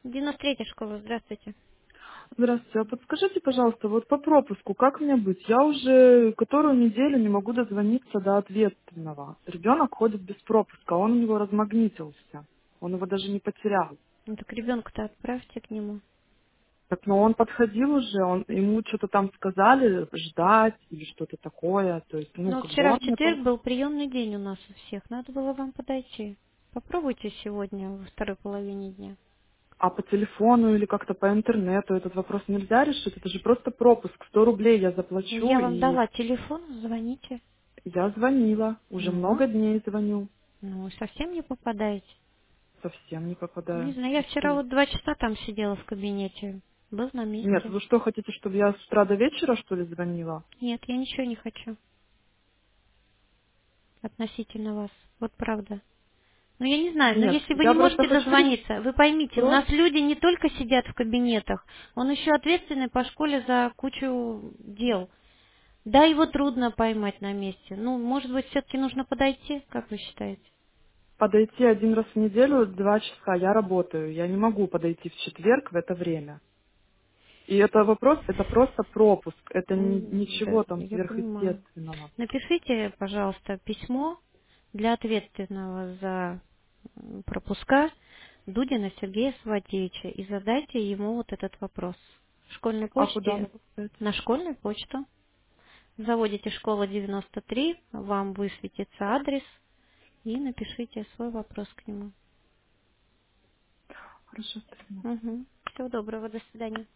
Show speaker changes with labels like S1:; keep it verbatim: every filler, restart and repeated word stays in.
S1: девяносто третья школа, здравствуйте.
S2: Здравствуйте. А подскажите, пожалуйста, вот по пропуску, как мне быть? Я уже которую неделю не могу дозвониться до ответственного. Ребенок ходит без пропуска, он у него размагнитился. Он его даже не потерял.
S1: Ну так ребенка-то отправьте к нему.
S2: Так, но он подходил уже, он, ему что-то там сказали, ждать или что-то такое. То есть, ну,
S1: Ну
S2: как бы
S1: вчера
S2: он
S1: в
S2: готов.
S1: четверг был приемный день у нас у всех, надо было вам подойти. Попробуйте сегодня во второй половине дня.
S2: А по телефону или как-то по интернету этот вопрос нельзя решить? Это же просто пропуск. Сто рублей я
S1: Ну,
S2: заплачу,
S1: я вам
S2: и
S1: дала телефон, звоните.
S2: я звонила. Уже
S1: Ну,
S2: много дней звоню.
S1: ну совсем не попадаете.
S2: Совсем не
S1: Не
S2: попадаю.
S1: знаю, я вчера
S2: Что?
S1: вот два часа там сидела в кабинете. Был на
S2: Нет,
S1: месте.
S2: вы что, хотите, чтобы я с утра до вечера, что ли, звонила?
S1: Нет, я ничего не хочу относительно вас. Вот правда. Ну, я не знаю, но
S2: Нет,
S1: если вы
S2: я
S1: не
S2: просто
S1: можете
S2: хочу решить
S1: дозвониться, вы поймите, у нас
S2: просто
S1: люди не только сидят в кабинетах, он еще ответственный по школе за кучу дел. Да, его трудно поймать на месте. Ну, может быть, все-таки нужно подойти, как вы считаете?
S2: подойти один раз в неделю, два часа. Я работаю. Я не могу подойти в четверг в это время. И это вопрос, это просто пропуск. Это ни-
S1: М, да,
S2: ничего там
S1: я понимаю.
S2: сверхъестественного.
S1: Напишите, пожалуйста, письмо для ответственного за м, пропуска Дудина Сергея Саватеевича и задайте ему вот этот вопрос. В школьной
S2: А куда
S1: почте,
S2: могу сказать?
S1: на школьную почту. Заводите школа девяносто три, вам высветится адрес и напишите свой вопрос к нему.
S2: Хорошо, спасибо.
S1: Угу. Всего доброго, до свидания.